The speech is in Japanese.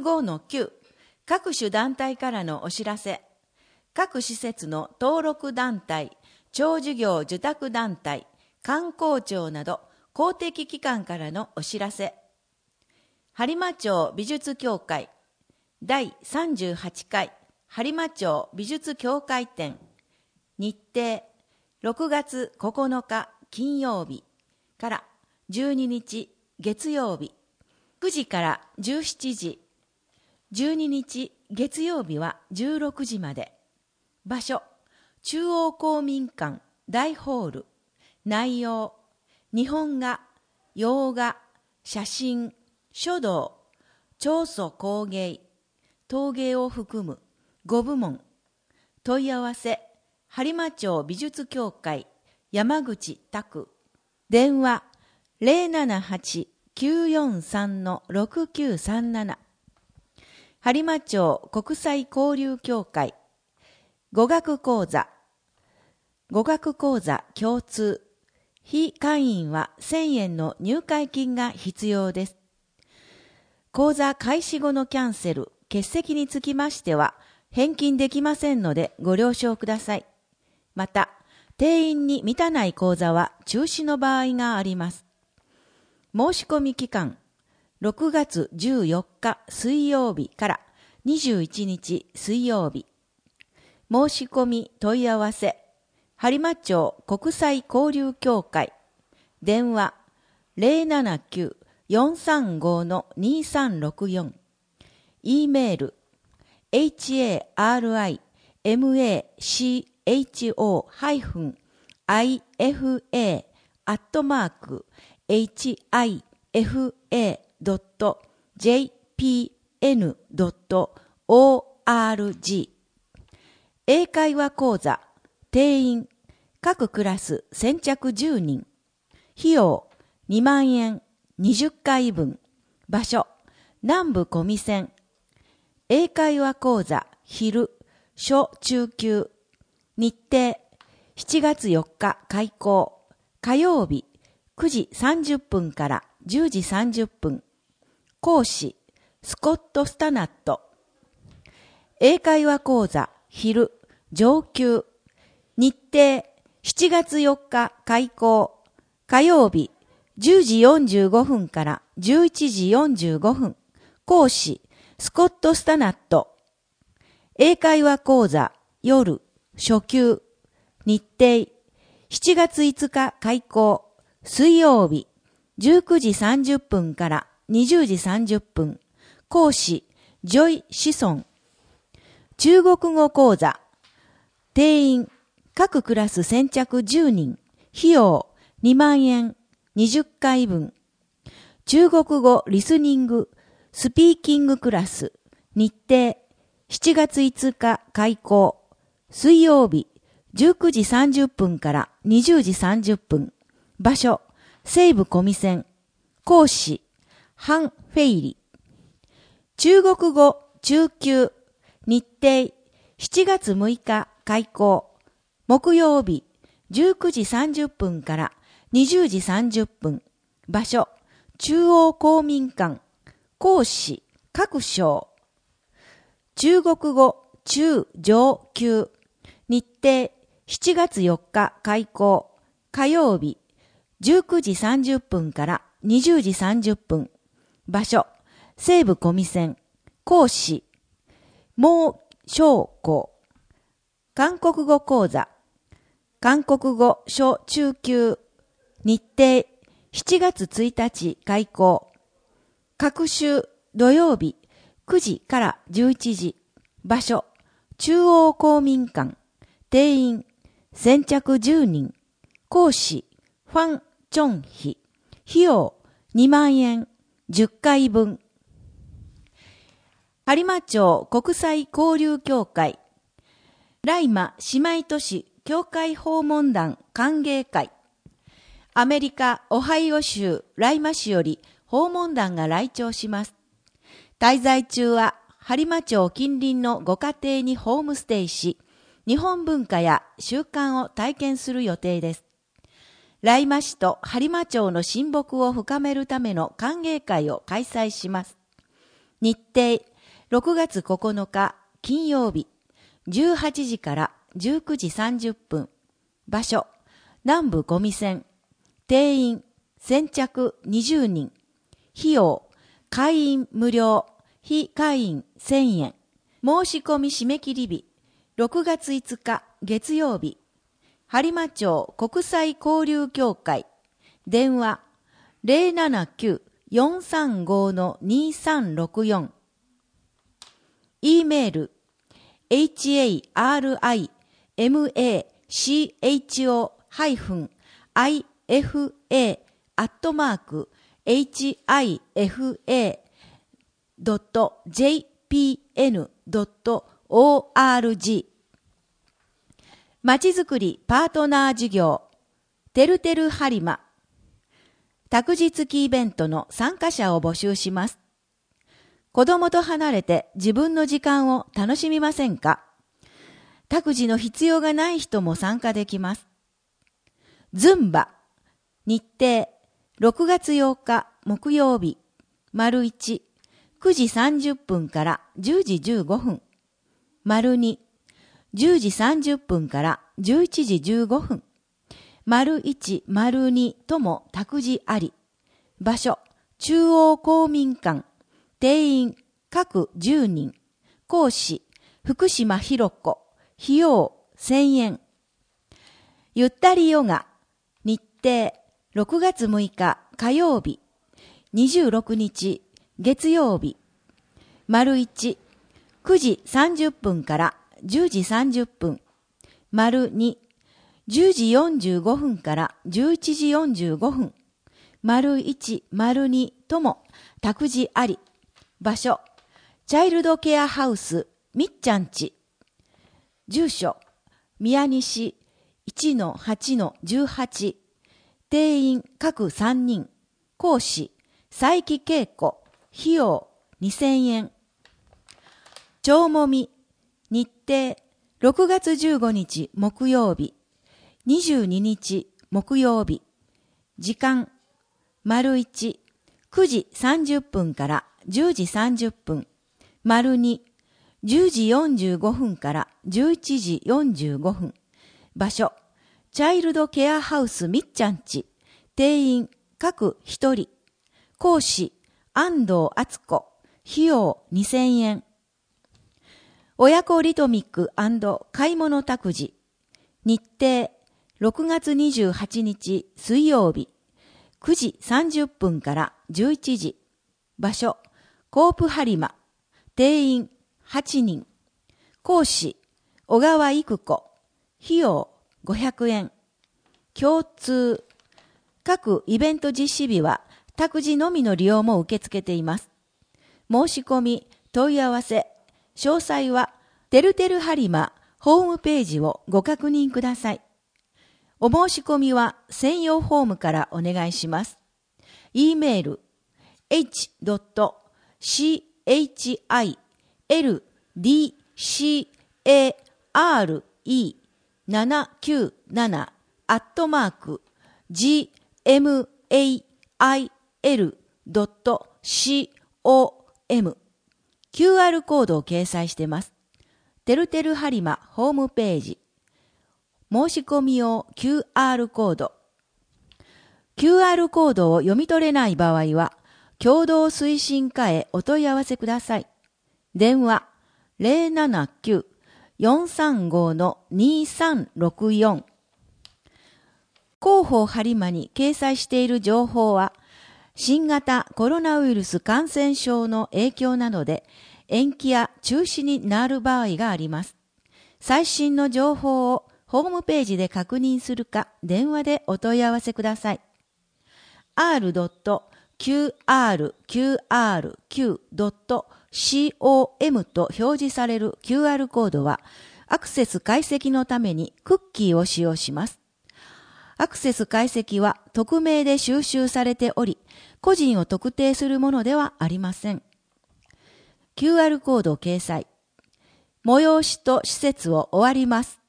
15-9、各種団体からのお知らせ。各施設の登録団体、長寿業受託団体、観光庁など公的機関からのお知らせ。播磨町美術協会第38回播磨町美術協会展、日程6月9日金曜日から12日月曜日、9時から17時、12日月曜日は16時まで。場所、中央公民館大ホール。内容、日本画、洋画、写真、書道、彫塑工芸、陶芸を含む5部門。問い合わせ、播磨町美術協会山口拓。電話、078-943-6937。播磨町国際交流協会語学講座共通。非会員は1000円の入会金が必要です。講座開始後のキャンセル、欠席につきましては返金できませんのでご了承ください。また、定員に満たない講座は中止の場合があります。申し込み期間、6月14日水曜日から21日水曜日。申し込み問い合わせ、播磨町国際交流協会。電話、079-435-2364。E メール、himacho-hifa.jpn.org。英会話講座、定員、各クラス先着10人。費用、2万円、20回分。場所、南部小見線。英会話講座、昼、初中級。日程、7月4日開講。火曜日、9時30分から10時30分。講師、スコット・スタナット。英会話講座、昼、上級。日程、7月4日開講。火曜日、10時45分から11時45分。講師、スコット・スタナット。英会話講座、夜、初級。日程、7月5日開講。水曜日、19時30分から20時30分。講師、ジョイ・シソン。中国語講座。定員、各クラス先着10人。費用、2万円、20回分。中国語リスニング、スピーキングクラス。日程、7月5日開講。水曜日、19時30分から20時30分。場所、西部小見線。講師、ハン・フェイリ。中国語中級。日程、7月6日開講。木曜日、19時30分から20時30分。場所、中央公民館。講師、各省。中国語中上級。日程、7月4日開講。火曜日、19時30分から20時30分。場所、西部小見線。講師、毛小校。韓国語講座。韓国語初中級。日程、7月1日開講。各週土曜日、9時から11時。場所、中央公民館。定員、先着10人。講師、ファン・チョンヒ。費用、2万円、10回分。播磨町国際交流協会。ライマ姉妹都市教会訪問団歓迎会。アメリカ・オハイオ州ライマ市より訪問団が来庁します。滞在中は播磨町近隣のご家庭にホームステイし、日本文化や習慣を体験する予定です。ライマ市と播磨町の親睦を深めるための歓迎会を開催します。日程、 6月9日金曜日、18時から19時30分。場所、南部五味線。定員、先着20人。費用、会員無料、非会員1000円。申し込み締め切り日、6月5日月曜日。播磨町国際交流協会。電話、079-435-2364。E メール、harima-shifa-ifa.jpn.org。まちづくりパートナー事業、てるてるはりま。託児付きイベントの参加者を募集します。子供と離れて自分の時間を楽しみませんか？託児の必要がない人も参加できます。ズンバ、日程、6月8日木曜日、丸1、9時30分から10時15分。丸2、10時30分から11時15分。丸1、丸2とも託児あり。場所、中央公民館。定員、各10人。講師、福島博子。費用、1000円。ゆったりヨガ。日程、6月6日火曜日。26日月曜日。丸1、9時30分から10時30分。丸2、10時45分から11時45分。丸1、丸2とも託児あり。場所、チャイルドケアハウスみっちゃんち。住所、宮西 1-8-18。定員各3人。講師、佐伯恵子。費用2000円。ちょうもみ。日程、6月15日木曜日。22日木曜日。時間、丸1、9時30分から10時30分。丸2、10時45分から11時45分。場所、チャイルドケアハウスみっちゃんち。定員各1人。講師、安藤敦子。費用2000円。親子リトミック&買い物託児。日程、6月28日水曜日。9時30分から11時。場所、コープ播磨。定員8人。講師、小川育子。費用500円。共通。各イベント実施日は託児のみの利用も受け付けています。申し込み、問い合わせ、詳細はてるてるはりまホームページをご確認ください。お申し込みは専用フォームからお願いします。E メール h.childre797@gmail.com QR コードを掲載しています。てるてるはりまホームページ。申し込み用 QR コード。QR コードを読み取れない場合は、共同推進課へお問い合わせください。電話 079-435-2364。広報はりまに掲載している情報は、新型コロナウイルス感染症の影響などで延期や中止になる場合があります。最新の情報をホームページで確認するか電話でお問い合わせください。r.qrqrq.com と表示される QR コードはアクセス解析のためにクッキーを使用します。アクセス解析は匿名で収集されており、個人を特定するものではありません。QR コード掲載。催しと施設を終わります。